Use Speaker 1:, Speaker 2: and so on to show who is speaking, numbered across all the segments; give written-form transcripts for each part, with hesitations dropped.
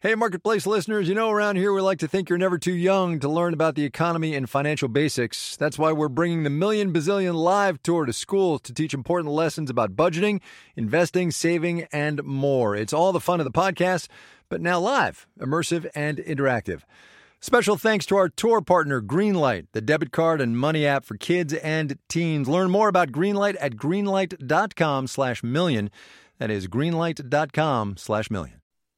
Speaker 1: Hey, Marketplace listeners, around here we like to think you're never too young to learn about the economy and financial basics. That's why we're bringing the Million Bazillion Live Tour to schools to teach important lessons about budgeting, investing, saving, and more. It's all the fun of the podcast, but now live, immersive, and interactive. Special thanks to our tour partner, Greenlight, the debit card and money app for kids and teens. Learn more about Greenlight at greenlight.com/million. That is greenlight.com/million.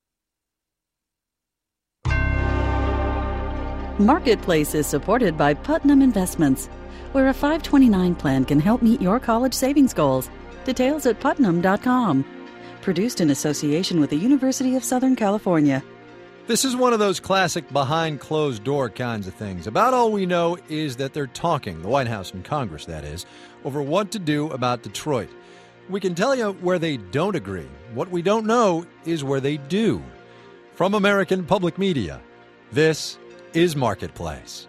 Speaker 2: Marketplace is supported by Putnam Investments, where a 529 plan can help meet your college savings goals. Details at putnam.com. Produced in association with the University of Southern California.
Speaker 1: This is one of those classic behind-closed-door kinds of things. About all we know is that they're talking, the White House and Congress, that is, over what to do about Detroit. We can tell you where they don't agree. What we don't know is where they do. From American Public Media, this is Marketplace.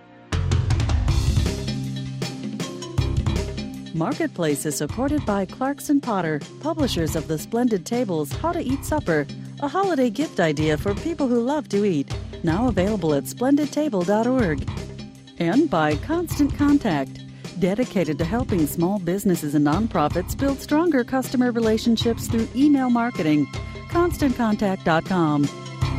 Speaker 2: Marketplace is supported by Clarkson Potter, publishers of the Splendid Tables How to Eat Supper, a holiday gift idea for people who love to eat. Now available at splendidtable.org. And by Constant Contact, dedicated to helping small businesses and nonprofits build stronger customer relationships through email marketing. ConstantContact.com.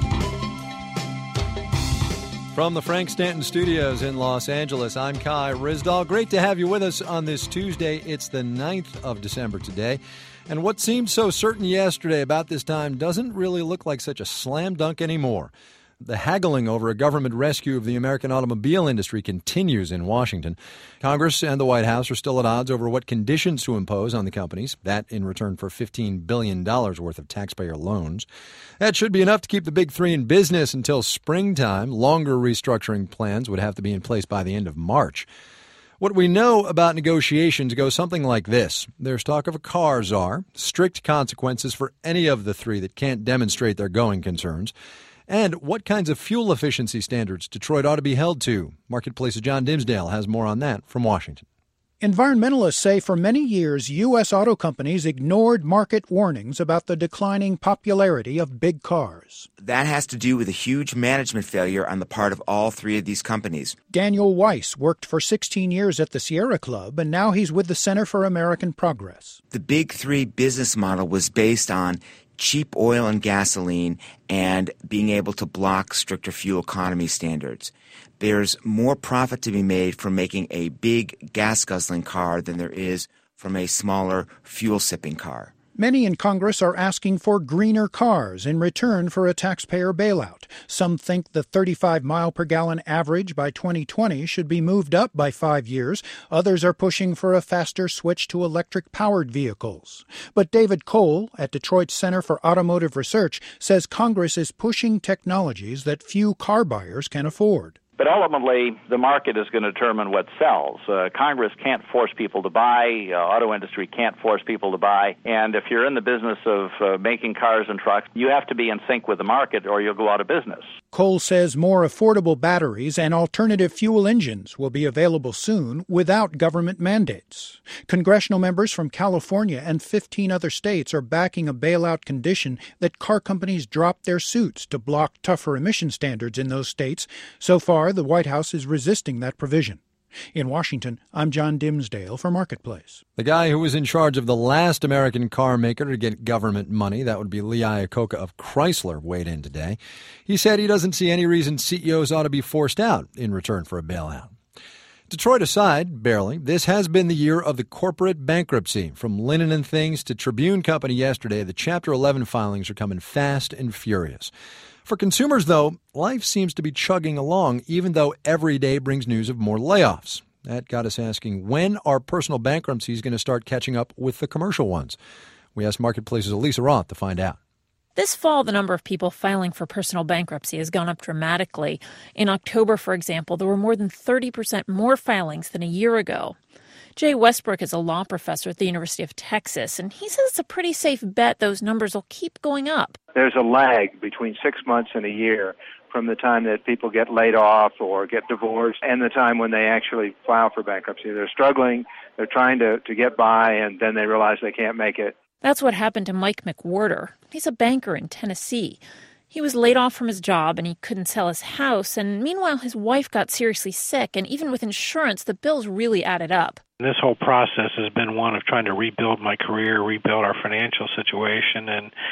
Speaker 1: From the Frank Stanton Studios in Los Angeles, I'm Kai Ryssdal. Great to have you with us on this Tuesday. It's the 9th of December today. And what seemed so certain yesterday about this time doesn't really look like such a slam dunk anymore. The haggling over a government rescue of the American automobile industry continues in Washington. Congress and the White House are still at odds over what conditions to impose on the companies, that in return for $15 billion worth of taxpayer loans. That should be enough to keep the big three in business until springtime. Longer restructuring plans would have to be in place by the end of March. What we know about negotiations goes something like this. There's talk of a car czar, strict consequences for any of the three that can't demonstrate their going concerns, and what kinds of fuel efficiency standards Detroit ought to be held to. Marketplace's John Dimsdale has more on that from Washington.
Speaker 3: Environmentalists say for many years, U.S. auto companies ignored market warnings about the declining popularity of big cars.
Speaker 4: That has to do with a huge management failure on the part of all three of these companies.
Speaker 3: Daniel Weiss worked for 16 years at the Sierra Club, and now he's with the Center for American Progress.
Speaker 4: The big three business model was based on cheap oil and gasoline and being able to block stricter fuel economy standards. There's more profit to be made from making a big gas-guzzling car than there is from a smaller fuel-sipping car.
Speaker 3: Many in Congress are asking for greener cars in return for a taxpayer bailout. Some think the 35-mile-per-gallon average by 2020 should be moved up by 5 years. Others are pushing for a faster switch to electric-powered vehicles. But David Cole at Detroit's Center for Automotive Research says Congress is pushing technologies that few car buyers can afford.
Speaker 5: But ultimately, the market is going to determine what sells. Congress can't force people to buy. Auto industry can't force people to buy. And if you're in the business of making cars and trucks, you have to be in sync with the market or you'll go out of business.
Speaker 3: Cole says more affordable batteries and alternative fuel engines will be available soon without government mandates. Congressional members from California and 15 other states are backing a bailout condition that car companies drop their suits to block tougher emission standards in those states. So far, the White House is resisting that provision. In Washington, I'm John Dimsdale for Marketplace.
Speaker 1: The guy who was in charge of the last American car maker to get government money, that would be Lee Iacocca of Chrysler, weighed in today. He said he doesn't see any reason CEOs ought to be forced out in return for a bailout. Detroit aside, barely, this has been the year of the corporate bankruptcy. From Linen & Things to Tribune Company yesterday, the Chapter 11 filings are coming fast and furious. For consumers, though, life seems to be chugging along, even though every day brings news of more layoffs. That got us asking, when are personal bankruptcies going to start catching up with the commercial ones? We asked Marketplace's Elisa Roth to find out.
Speaker 6: This fall, the number of people filing for personal bankruptcy has gone up dramatically. In October, for example, there were more than 30% more filings than a year ago. Jay Westbrook is a law professor at the University of Texas, and he says it's a pretty safe bet those numbers will keep going up.
Speaker 7: There's a lag between 6 months and a year from the time that people get laid off or get divorced and the time when they actually file for bankruptcy. They're struggling, they're trying to get by, and then they realize they can't make it.
Speaker 6: That's what happened to Mike McWhorter. He's a banker in Tennessee. He was laid off from his job and he couldn't sell his house. And meanwhile, his wife got seriously sick. And even with insurance, the bills really added up.
Speaker 8: This whole process has been one of trying to rebuild my career, rebuild our financial situation,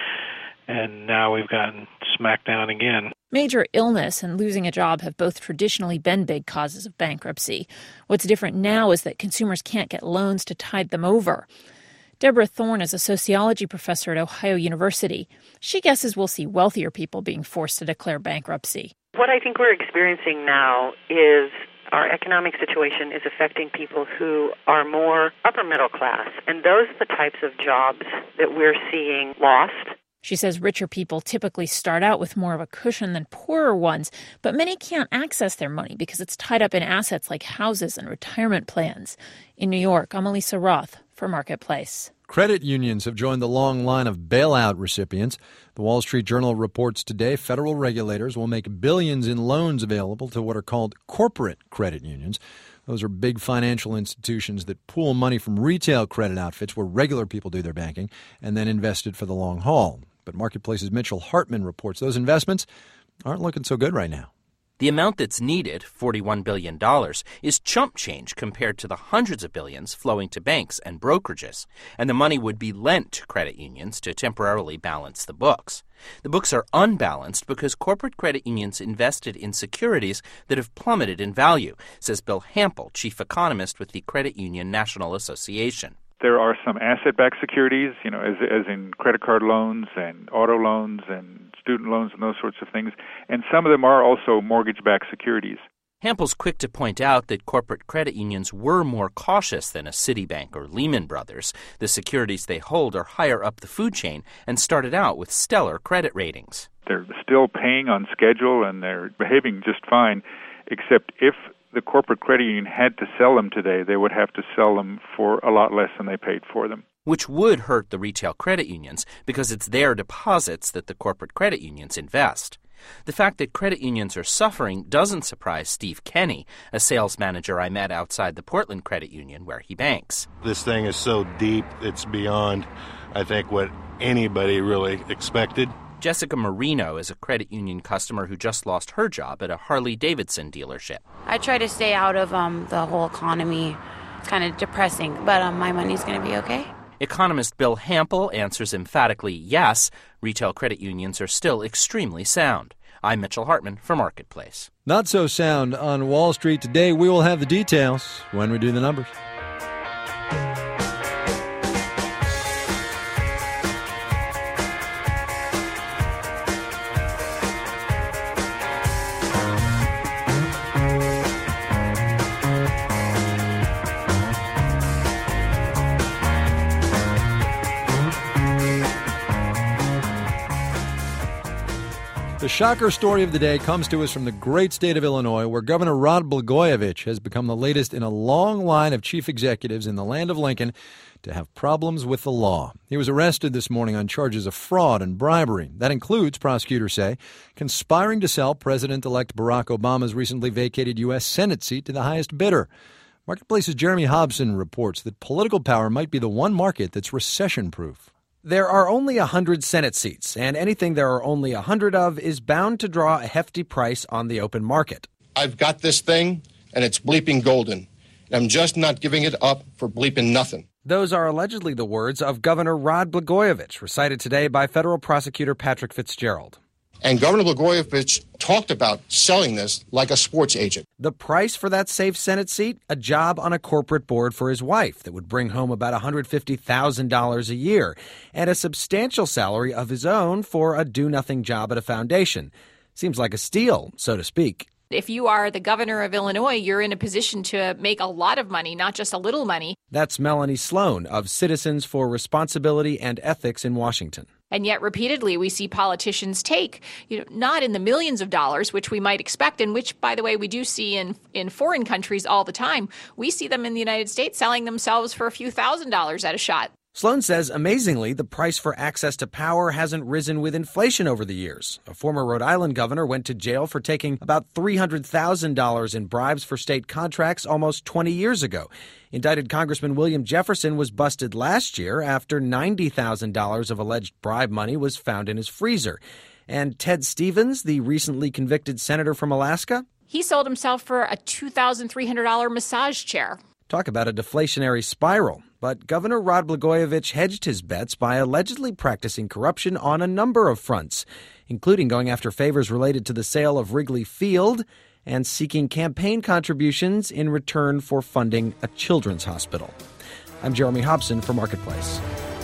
Speaker 8: and now we've gotten smacked down again.
Speaker 6: Major illness and losing a job have both traditionally been big causes of bankruptcy. What's different now is that consumers can't get loans to tide them over. Deborah Thorne is a sociology professor at Ohio University. She guesses we'll see wealthier people being forced to declare bankruptcy.
Speaker 9: What I think we're experiencing now is our economic situation is affecting people who are more upper middle class, and those are the types of jobs that we're seeing lost.
Speaker 6: She says richer people typically start out with more of a cushion than poorer ones, but many can't access their money because it's tied up in assets like houses and retirement plans. In New York, I'm Elisa Roth for Marketplace.
Speaker 1: Credit unions have joined the long line of bailout recipients. The Wall Street Journal reports today federal regulators will make billions in loans available to what are called corporate credit unions. Those are big financial institutions that pool money from retail credit outfits where regular people do their banking and then invest it for the long haul. But Marketplace's Mitchell Hartman reports those investments aren't looking so good right now.
Speaker 10: The amount that's needed, $41 billion, is chump change compared to the hundreds of billions flowing to banks and brokerages. And the money would be lent to credit unions to temporarily balance the books. The books are unbalanced because corporate credit unions invested in securities that have plummeted in value, says Bill Hampel, chief economist with the Credit Union National Association.
Speaker 11: There are some asset-backed securities, as in credit card loans and auto loans and student loans and those sorts of things. And some of them are also mortgage-backed securities.
Speaker 10: Hampel's quick to point out that corporate credit unions were more cautious than a Citibank or Lehman Brothers. The securities they hold are higher up the food chain and started out with stellar credit ratings.
Speaker 11: They're still paying on schedule and they're behaving just fine, except if the corporate credit union had to sell them today, they would have to sell them for a lot less than they paid for them.
Speaker 10: Which would hurt the retail credit unions because it's their deposits that the corporate credit unions invest. The fact that credit unions are suffering doesn't surprise Steve Kenny, a sales manager I met outside the Portland Credit Union where he banks.
Speaker 12: This thing is so deep, it's beyond, I think, what anybody really expected.
Speaker 10: Jessica Marino is a credit union customer who just lost her job at a Harley-Davidson dealership.
Speaker 13: I try to stay out of the whole economy. It's kind of depressing, but my money's going to be okay.
Speaker 10: Economist Bill Hampel answers emphatically yes, retail credit unions are still extremely sound. I'm Mitchell Hartman for Marketplace.
Speaker 1: Not so sound on Wall Street today. We will have the details when we do the numbers. The shocker story of the day comes to us from the great state of Illinois, where Governor Rod Blagojevich has become the latest in a long line of chief executives in the land of Lincoln to have problems with the law. He was arrested this morning on charges of fraud and bribery. That includes, prosecutors say, conspiring to sell President-elect Barack Obama's recently vacated U.S. Senate seat to the highest bidder. Marketplace's Jeremy Hobson reports that political power might be the one market that's recession-proof.
Speaker 14: There are only 100 Senate seats, and anything there are only 100 of is bound to draw a hefty price on the open market.
Speaker 15: I've got this thing, and it's bleeping golden. I'm just not giving it up for bleeping nothing.
Speaker 14: Those are allegedly the words of Governor Rod Blagojevich, recited today by federal prosecutor Patrick Fitzgerald.
Speaker 15: And Governor Blagojevich talked about selling this like a sports agent.
Speaker 14: The price for that safe Senate seat? A job on a corporate board for his wife that would bring home about $150,000 a year, and a substantial salary of his own for a do-nothing job at a foundation. Seems like a steal, so to speak.
Speaker 16: If you are the governor of Illinois, you're in a position to make a lot of money, not just a little money.
Speaker 14: That's Melanie Sloan of Citizens for Responsibility and Ethics in Washington.
Speaker 16: And yet repeatedly we see politicians take, not in the millions of dollars, which we might expect, and which, by the way, we do see in foreign countries all the time. We see them in the United States selling themselves for a few $1,000s at a shot.
Speaker 14: Sloan says, amazingly, the price for access to power hasn't risen with inflation over the years. A former Rhode Island governor went to jail for taking about $300,000 in bribes for state contracts almost 20 years ago. Indicted Congressman William Jefferson was busted last year after $90,000 of alleged bribe money was found in his freezer. And Ted Stevens, the recently convicted senator from Alaska?
Speaker 16: He sold himself for a $2,300 massage chair.
Speaker 14: Talk about a deflationary spiral. But Governor Rod Blagojevich hedged his bets by allegedly practicing corruption on a number of fronts, including going after favors related to the sale of Wrigley Field and seeking campaign contributions in return for funding a children's hospital. I'm Jeremy Hobson for Marketplace.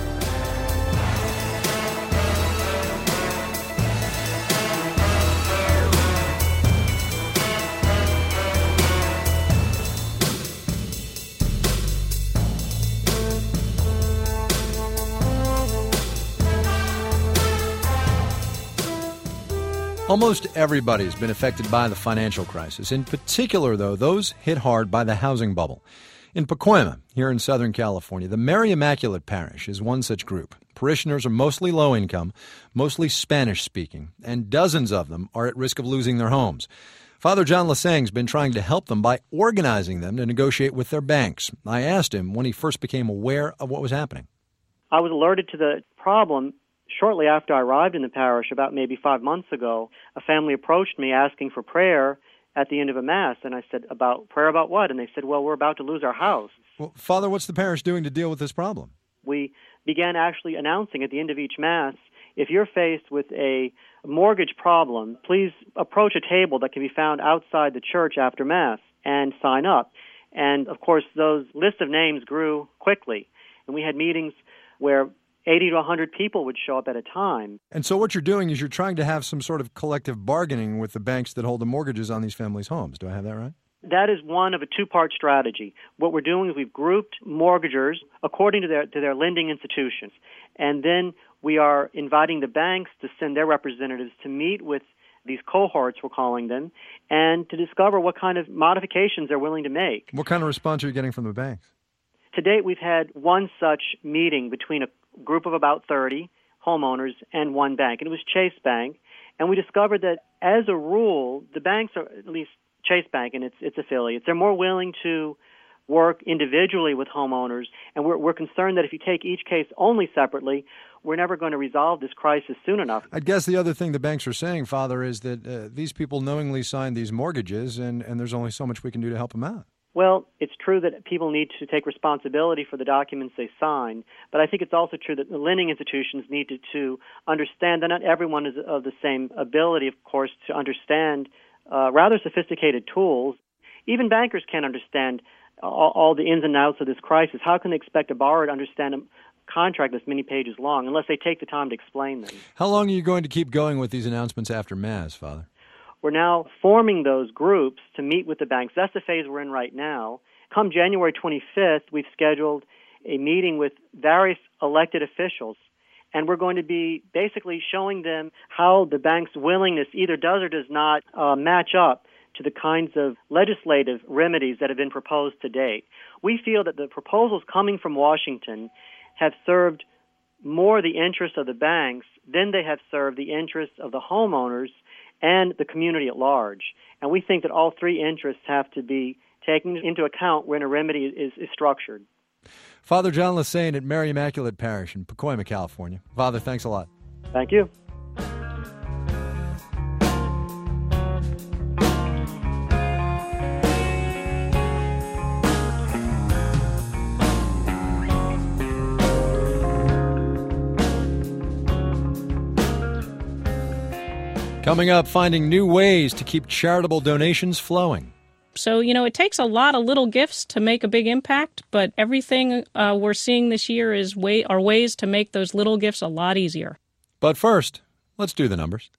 Speaker 1: Almost everybody's been affected by the financial crisis. In particular, though, those hit hard by the housing bubble. In Pacoima, here in Southern California, the Mary Immaculate Parish is one such group. Parishioners are mostly low-income, mostly Spanish-speaking, and dozens of them are at risk of losing their homes. Father John Lasang's been trying to help them by organizing them to negotiate with their banks. I asked him when he first became aware of what was happening.
Speaker 17: I was alerted to the problem shortly after I arrived in the parish, about maybe 5 months ago. A family approached me asking for prayer at the end of a Mass, and I said, prayer about what? And they said, well, we're about to lose our house.
Speaker 1: Well, Father, what's the parish doing to deal with this problem?
Speaker 17: We began actually announcing at the end of each Mass, if you're faced with a mortgage problem, please approach a table that can be found outside the church after Mass and sign up. And, of course, those lists of names grew quickly, and we had meetings where 80 to 100 people would show up at a time.
Speaker 1: And so what you're doing is you're trying to have some sort of collective bargaining with the banks that hold the mortgages on these families' homes. Do I have that right?
Speaker 17: That is one of a two-part strategy. What we're doing is we've grouped mortgagers according to their lending institutions. And then we are inviting the banks to send their representatives to meet with these cohorts, we're calling them, and to discover what kind of modifications they're willing to make.
Speaker 1: What kind of response are you getting from the banks?
Speaker 17: To date, we've had one such meeting between a group of about 30 homeowners and one bank, and it was Chase Bank. And we discovered that, as a rule, the banks, are at least Chase Bank and its affiliates, they're more willing to work individually with homeowners, and we're concerned that if you take each case only separately, we're never going to resolve this crisis soon enough.
Speaker 1: I guess the other thing the banks are saying, Father, is that these people knowingly signed these mortgages, and there's only so much we can do to help them out.
Speaker 17: Well, it's true that people need to take responsibility for the documents they sign, but I think it's also true that the lending institutions need to understand that not everyone is of the same ability, of course, to understand rather sophisticated tools. Even bankers can't understand all the ins and outs of this crisis. How can they expect a borrower to understand a contract that's many pages long unless they take the time to explain them?
Speaker 1: How long are you going to keep going with these announcements after Mass, Father?
Speaker 17: We're now forming those groups to meet with the banks. That's the phase we're in right now. Come January 25th, we've scheduled a meeting with various elected officials, and we're going to be basically showing them how the bank's willingness either does or does not match up to the kinds of legislative remedies that have been proposed to date. We feel that the proposals coming from Washington have served more the interests of the banks than they have served the interests of the homeowners and the community at large. And we think that all three interests have to be taken into account when a remedy is structured.
Speaker 1: Father John Lasang at Mary Immaculate Parish in Pacoima, California. Father, thanks a lot.
Speaker 17: Thank you.
Speaker 1: Coming up, finding new ways to keep charitable donations flowing.
Speaker 18: So, it takes a lot of little gifts to make a big impact, but everything we're seeing this year are ways to make those little gifts a lot easier.
Speaker 1: But first, let's do the numbers.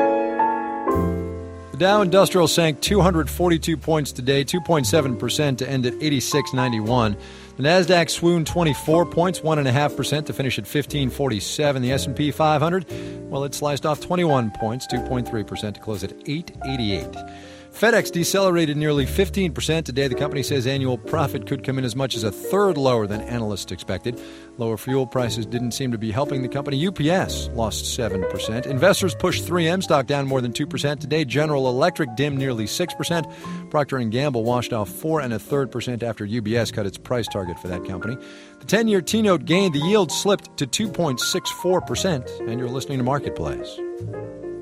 Speaker 1: The Dow Industrial sank 242 points today, 2.7% to end at 86.91. The Nasdaq swooned 24 points, 1.5% to finish at 1547. The S&P 500, well, it sliced off 21 points, 2.3% to close at 888. FedEx decelerated nearly 15% today. The company says annual profit could come in as much as a third lower than analysts expected. Lower fuel prices didn't seem to be helping the company. UPS lost 7%. Investors pushed 3M stock down more than 2% today. General Electric dimmed nearly 6%. Procter & Gamble washed off 4.33% after UBS cut its price target for that company. The 10-year T-note gained. The yield slipped to 2.64%. And you're listening to Marketplace.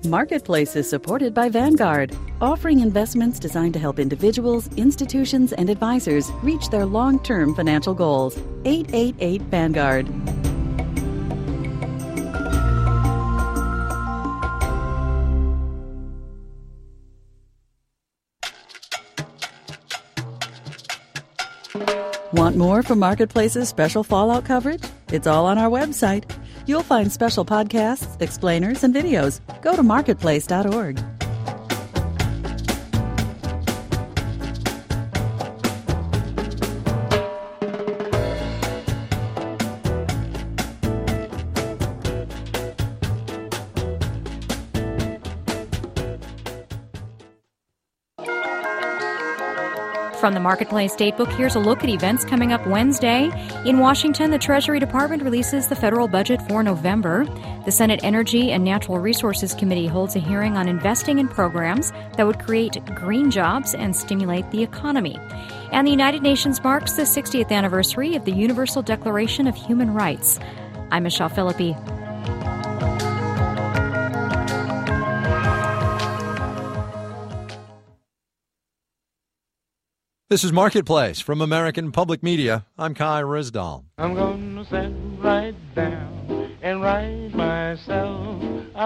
Speaker 2: Marketplace is supported by Vanguard, offering investments designed to help individuals, institutions, and advisors reach their long-term financial goals. 888 Vanguard. Want more from Marketplace's special Fallout coverage? It's all on our website. You'll find special podcasts, explainers, and videos. Go to marketplace.org.
Speaker 19: From the Marketplace Datebook, here's a look at events coming up Wednesday. In Washington, the Treasury Department releases the federal budget for November. The Senate Energy and Natural Resources Committee holds a hearing on investing in programs that would create green jobs and stimulate the economy. And the United Nations marks the 60th anniversary of the Universal Declaration of Human Rights. I'm Michelle Philippi.
Speaker 1: This is Marketplace from American Public Media. I'm Kai Risdall.
Speaker 20: I'm going to sit right down and write myself a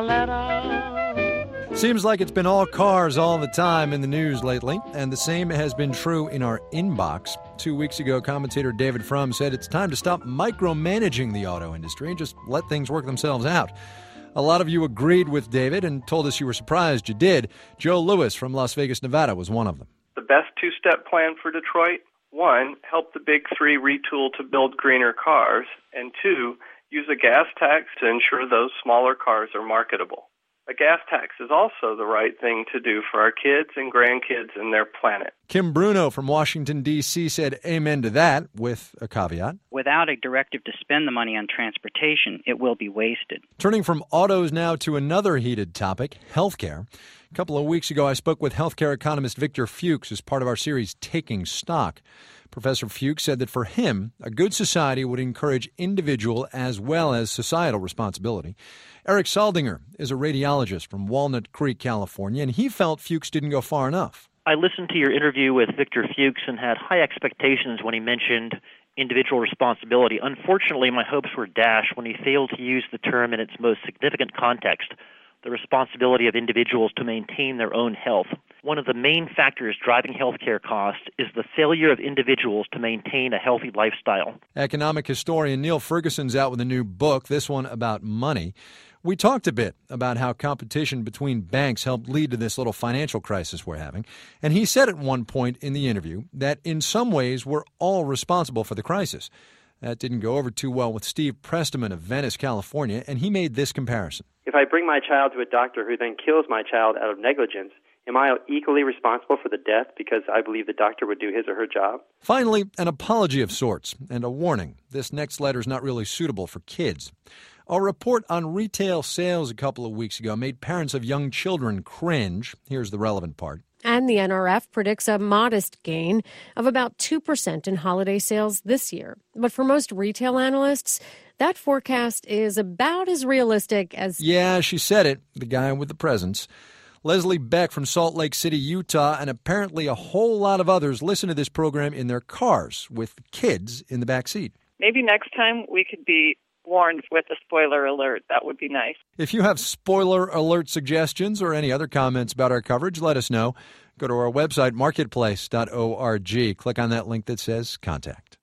Speaker 20: letter.
Speaker 1: Seems like it's been all cars all the time in the news lately, and the same has been true in our inbox. 2 weeks ago, commentator David Frum said it's time to stop micromanaging the auto industry and just let things work themselves out. A lot of you agreed with David and told us you were surprised you did. Joe Lewis from Las Vegas, Nevada was one of them.
Speaker 21: The best two-step plan for Detroit: 1, help the big three retool to build greener cars, and 2, use a gas tax to ensure those smaller cars are marketable. A gas tax is also the right thing to do for our kids and grandkids and their planet.
Speaker 1: Kim Bruno from Washington, D.C. said amen to that, with a caveat.
Speaker 22: Without a directive to spend the money on transportation, it will be wasted.
Speaker 1: Turning from autos now to another heated topic, healthcare. A couple of weeks ago, I spoke with healthcare economist Victor Fuchs as part of our series Taking Stock. Professor Fuchs said that for him, a good society would encourage individual as well as societal responsibility. Eric Saldinger is a radiologist from Walnut Creek, California, and he felt Fuchs didn't go far enough.
Speaker 23: I listened to your interview with Victor Fuchs and had high expectations when he mentioned individual responsibility. Unfortunately, my hopes were dashed when he failed to use the term in its most significant context, the responsibility of individuals to maintain their own health. One of the main factors driving healthcare costs is the failure of individuals to maintain a healthy lifestyle.
Speaker 1: Economic historian Neil Ferguson's out with a new book, this one about money. We talked a bit about how competition between banks helped lead to this little financial crisis we're having. And he said at one point in the interview that in some ways we're all responsible for the crisis. That didn't go over too well with Steve Presteman of Venice, California, and he made this comparison.
Speaker 24: If I bring my child to a doctor who then kills my child out of negligence, am I equally responsible for the death because I believe the doctor would do his or her job?
Speaker 1: Finally, an apology of sorts and a warning. This next letter is not really suitable for kids. A report on retail sales a couple of weeks ago made parents of young children cringe. Here's the relevant part.
Speaker 25: And the NRF predicts a modest gain of about 2% in holiday sales this year. But for most retail analysts, that forecast is about as realistic as...
Speaker 1: Yeah, she said it, the guy with the presents. Leslie Beck from Salt Lake City, Utah, and apparently a whole lot of others listen to this program in their cars with kids in the back seat.
Speaker 26: Maybe next time we could be warned with a spoiler alert. That would be nice.
Speaker 1: If you have spoiler alert suggestions or any other comments about our coverage, let us know. Go to our website, marketplace.org. Click on that link that says Contact.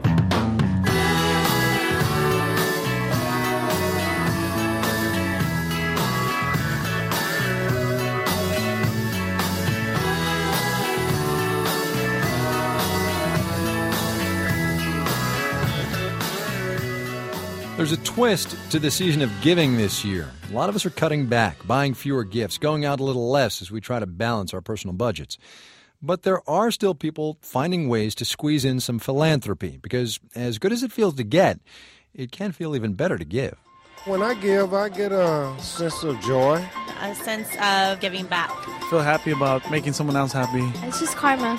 Speaker 1: There's a twist to the season of giving this year. A lot of us are cutting back, buying fewer gifts, going out a little less as we try to balance our personal budgets. But there are still people finding ways to squeeze in some philanthropy because as good as it feels to get, it can feel even better to give.
Speaker 27: When I give, I get a sense of joy.
Speaker 28: A sense of giving back.
Speaker 29: Feel happy about making someone else happy.
Speaker 28: It's just karma.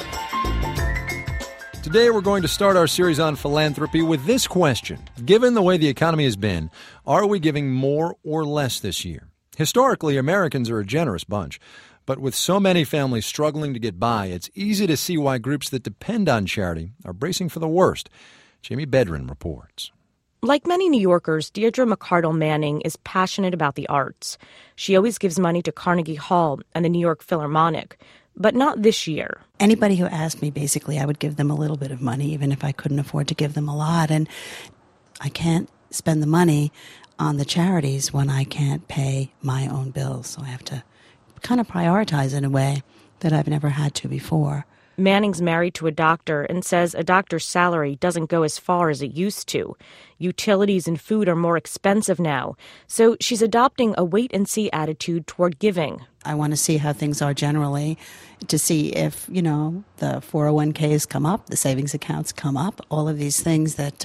Speaker 1: Today we're going to start our series on philanthropy with this question. Given the way the economy has been, are we giving more or less this year? Historically, Americans are a generous bunch. But with so many families struggling to get by, it's easy to see why groups that depend on charity are bracing for the worst. Jamie Bedrin reports.
Speaker 3: Like many New Yorkers, Deirdre McCardle Manning is passionate about the arts. She always gives money to Carnegie Hall and the New York Philharmonic, but not this year.
Speaker 4: Anybody who asked me, basically, I would give them a little bit of money, even if I couldn't afford to give them a lot. And I can't spend the money on the charities when I can't pay my own bills. So I have to kind of prioritize in a way that I've never had to before.
Speaker 3: Manning's married to a doctor and says a doctor's salary doesn't go as far as it used to. Utilities and food are more expensive now, so she's adopting a wait-and-see attitude toward giving.
Speaker 4: I want to see how things are generally, to see if, the 401ks come up, the savings accounts come up, all of these things that,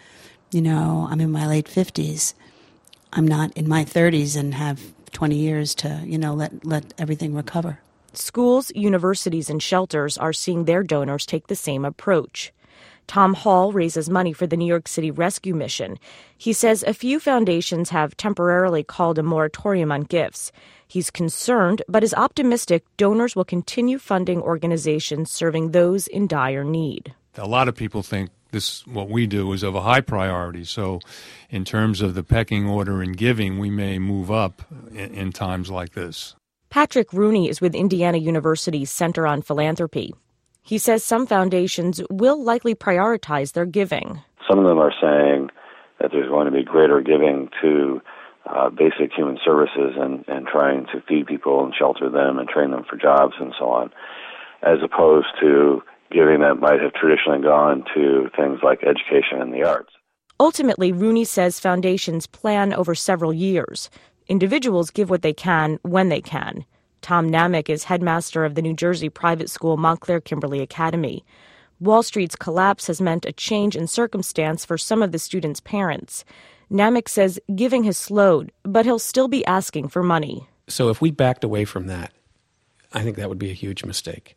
Speaker 4: I'm in my late 50s. I'm not in my 30s and have 20 years to, let everything recover.
Speaker 3: Schools, universities, and shelters are seeing their donors take the same approach. Tom Hall raises money for the New York City Rescue Mission. He says a few foundations have temporarily called a moratorium on gifts. He's concerned, but is optimistic donors will continue funding organizations serving those in dire need.
Speaker 5: A lot of people think what we do is of a high priority. So in terms of the pecking order in giving, we may move up in times like this.
Speaker 3: Patrick Rooney is with Indiana University's Center on Philanthropy. He says some foundations will likely prioritize their giving.
Speaker 6: Some of them are saying that there's going to be greater giving to basic human services and trying to feed people and shelter them and train them for jobs and so on, as opposed to giving that might have traditionally gone to things like education and the arts.
Speaker 3: Ultimately, Rooney says foundations plan over several years. Individuals give what they can when they can. Tom Namick is headmaster of the New Jersey private school Montclair Kimberly Academy. Wall Street's collapse has meant a change in circumstance for some of the students' parents. Namick says giving has slowed, but he'll still be asking for money.
Speaker 7: So if we backed away from that, I think that would be a huge mistake.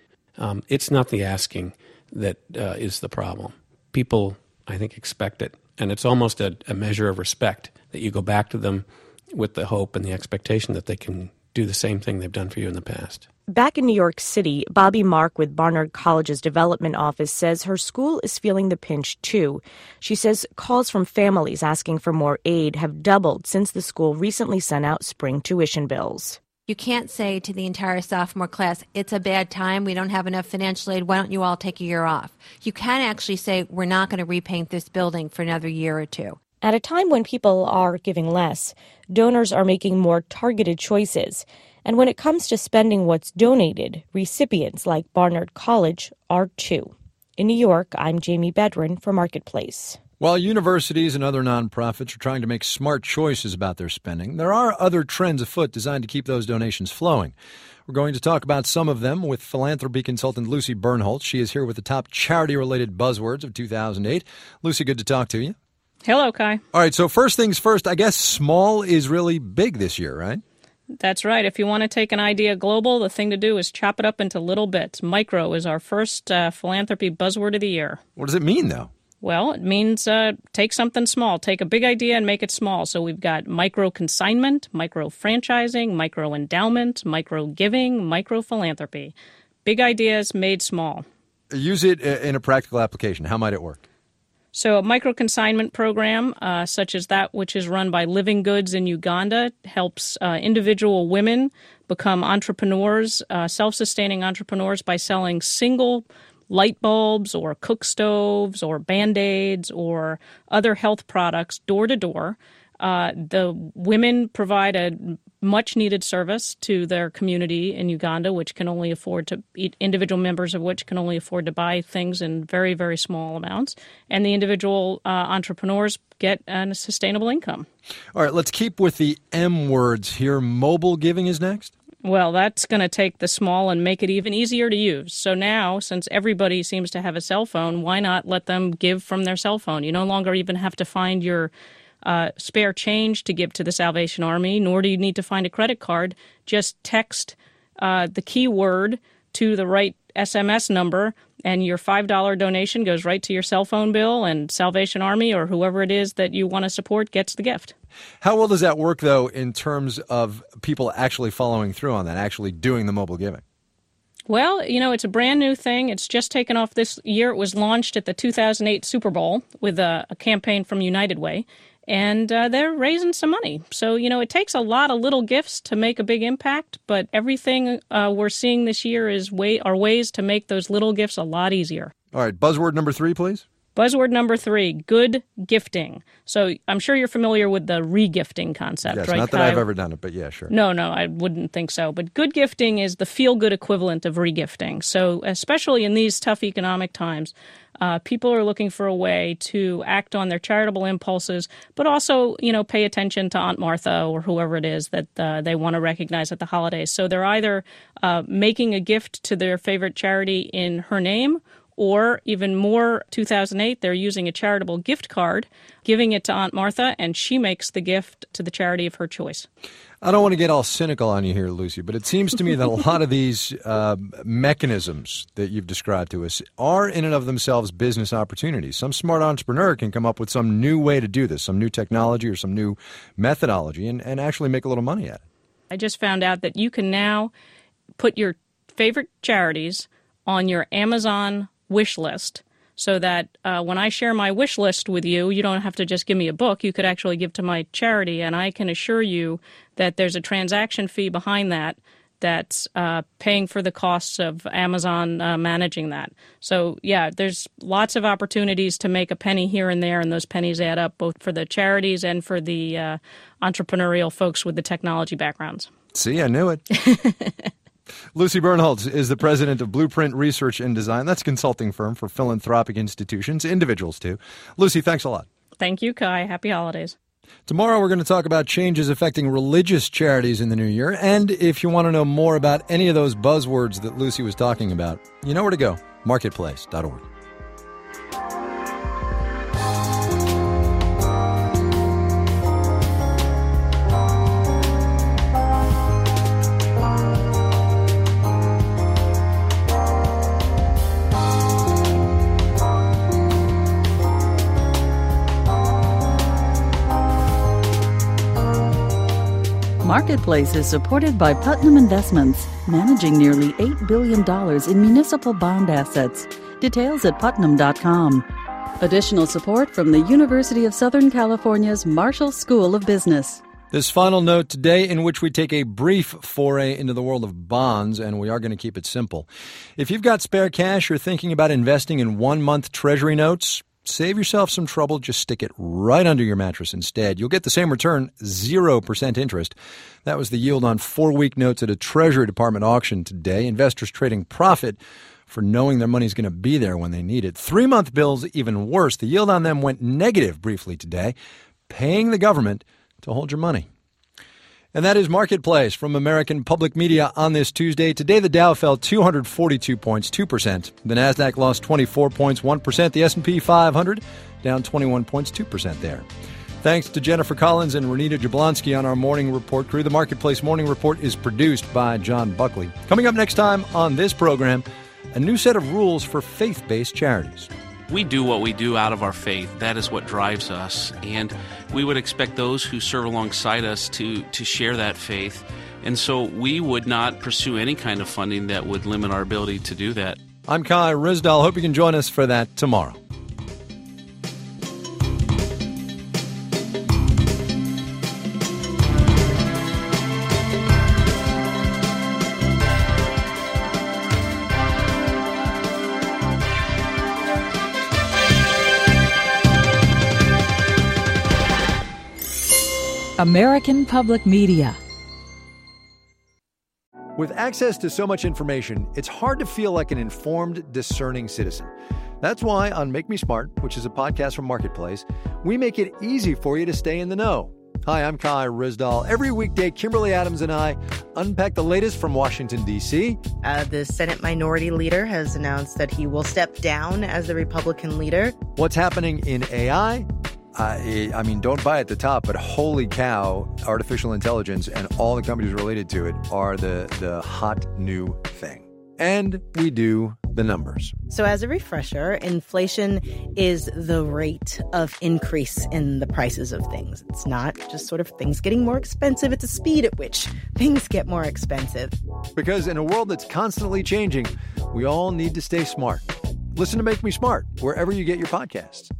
Speaker 7: It's not the asking that is the problem. People, I think, expect it. And it's almost a measure of respect that you go back to them with the hope and the expectation that they can do the same thing they've done for you in the past.
Speaker 3: Back in New York City, Bobby Mark with Barnard College's development office says her school is feeling the pinch, too. She says calls from families asking for more aid have doubled since the school recently sent out spring tuition bills.
Speaker 8: You can't say to the entire sophomore class, it's a bad time, we don't have enough financial aid, why don't you all take a year off? You can actually say, we're not going to repaint this building for another year or two.
Speaker 3: At a time when people are giving less, donors are making more targeted choices. And when it comes to spending what's donated, recipients like Barnard College are too. In New York, I'm Jamie Bedrin for Marketplace.
Speaker 1: While universities and other nonprofits are trying to make smart choices about their spending, there are other trends afoot designed to keep those donations flowing. We're going to talk about some of them with philanthropy consultant Lucy Bernholtz. She is here with the top charity-related buzzwords of 2008. Lucy, good to talk to you.
Speaker 18: Hello, Kai.
Speaker 1: All right, so first things first, I guess small is really big this year, right?
Speaker 18: That's right. If you want to take an idea global, the thing to do is chop it up into little bits. Micro is our first philanthropy buzzword of the year.
Speaker 1: What does it mean, though?
Speaker 18: Well, it means take something small. Take a big idea and make it small. So we've got micro consignment, micro franchising, micro endowment, micro giving, micro philanthropy. Big ideas made small.
Speaker 1: Use it in a practical application. How might it work?
Speaker 18: So a micro-consignment program, such as that which is run by Living Goods in Uganda, helps individual women become entrepreneurs, self-sustaining entrepreneurs by selling single light bulbs or cook stoves or Band-Aids or other health products door to door. The women provide a much-needed service to their community in Uganda, which can only afford to eat, individual members of which can only afford to buy things in very, very small amounts. And the individual entrepreneurs get a sustainable income.
Speaker 1: All right, let's keep with the M words here. Mobile giving is next?
Speaker 18: Well, that's going to take the small and make it even easier to use. So now, since everybody seems to have a cell phone, why not let them give from their cell phone? You no longer even have to find your spare change to give to the Salvation Army, nor do you need to find a credit card. Just text the keyword to the right SMS number, and your $5 donation goes right to your cell phone bill, and Salvation Army or whoever it is that you want to support gets the gift.
Speaker 1: How well does that work, though, in terms of people actually following through on that, actually doing the mobile giving?
Speaker 18: Well, it's a brand new thing. It's just taken off this year. It was launched at the 2008 Super Bowl with a campaign from United Way, and they're raising some money. So, it takes a lot of little gifts to make a big impact, but everything we're seeing this year are ways to make those little gifts a lot easier.
Speaker 1: All right, buzzword number 3, please.
Speaker 18: Buzzword number 3, good gifting. So I'm sure you're familiar with the re-gifting concept,
Speaker 1: yes,
Speaker 18: right?
Speaker 1: Not that I've ever done it, but yeah, sure.
Speaker 18: No, I wouldn't think so. But good gifting is the feel-good equivalent of re-gifting. So especially in these tough economic times, people are looking for a way to act on their charitable impulses, but also, pay attention to Aunt Martha or whoever it is that they want to recognize at the holidays. So they're either making a gift to their favorite charity in her name, or even more, 2008, they're using a charitable gift card, giving it to Aunt Martha, and she makes the gift to the charity of her choice.
Speaker 1: I don't want to get all cynical on you here, Lucy, but it seems to me that a lot of these mechanisms that you've described to us are in and of themselves business opportunities. Some smart entrepreneur can come up with some new way to do this, some new technology or some new methodology, and actually make a little money at it.
Speaker 18: I just found out that you can now put your favorite charities on your Amazon wish list, so that when I share my wish list with you, you don't have to just give me a book. You could actually give to my charity, and I can assure you that there's a transaction fee behind that's paying for the costs of Amazon managing that. So, yeah, there's lots of opportunities to make a penny here and there, and those pennies add up both for the charities and for the entrepreneurial folks with the technology backgrounds.
Speaker 1: See, I knew it. Lucy Bernholtz is the president of Blueprint Research and Design. That's a consulting firm for philanthropic institutions, individuals too. Lucy, thanks a lot.
Speaker 18: Thank you, Kai. Happy holidays.
Speaker 1: Tomorrow we're going to talk about changes affecting religious charities in the new year. And if you want to know more about any of those buzzwords that Lucy was talking about, you know where to go, marketplace.org.
Speaker 2: Marketplace is supported by Putnam Investments, managing nearly $8 billion in municipal bond assets. Details at putnam.com. Additional support from the University of Southern California's Marshall School of Business.
Speaker 1: This final note today, in which we take a brief foray into the world of bonds, and we are going to keep it simple. If you've got spare cash you're thinking about investing in 1-month Treasury notes, save yourself some trouble. Just stick it right under your mattress instead. You'll get the same return, 0% interest. That was the yield on 4-week notes at a Treasury Department auction today. Investors trading profit for knowing their money's going to be there when they need it. 3-month bills, even worse. The yield on them went negative briefly today, paying the government to hold your money. And that is Marketplace from American Public Media on this Tuesday. Today, the Dow fell 242 points, 2%. The Nasdaq lost 24 points, 1%. The S&P 500 down 21 points, 2% there. Thanks to Jennifer Collins and Renita Jablonski on our Morning Report crew. The Marketplace Morning Report is produced by John Buckley. Coming up next time on this program, a new set of rules for faith-based charities.
Speaker 9: We do what we do out of our faith. That is what drives us. And we would expect those who serve alongside us to share that faith. And so we would not pursue any kind of funding that would limit our ability to do that.
Speaker 1: I'm Kai Ryssdal. Hope you can join us for that tomorrow.
Speaker 10: American Public Media.
Speaker 1: With access to so much information, it's hard to feel like an informed, discerning citizen. That's why on Make Me Smart, which is a podcast from Marketplace, we make it easy for you to stay in the know. Hi, I'm Kai Ryssdal. Every weekday, Kimberly Adams and I unpack the latest from Washington, D.C.
Speaker 11: The Senate Minority Leader has announced that he will step down as the Republican leader.
Speaker 1: What's happening in AI? I mean, don't buy at the top, but holy cow, artificial intelligence and all the companies related to it are the hot new thing. And we do the numbers.
Speaker 11: So as a refresher, inflation is the rate of increase in the prices of things. It's not just sort of things getting more expensive. It's the speed at which things get more expensive.
Speaker 1: Because in a world that's constantly changing, we all need to stay smart. Listen to Make Me Smart wherever you get your podcasts.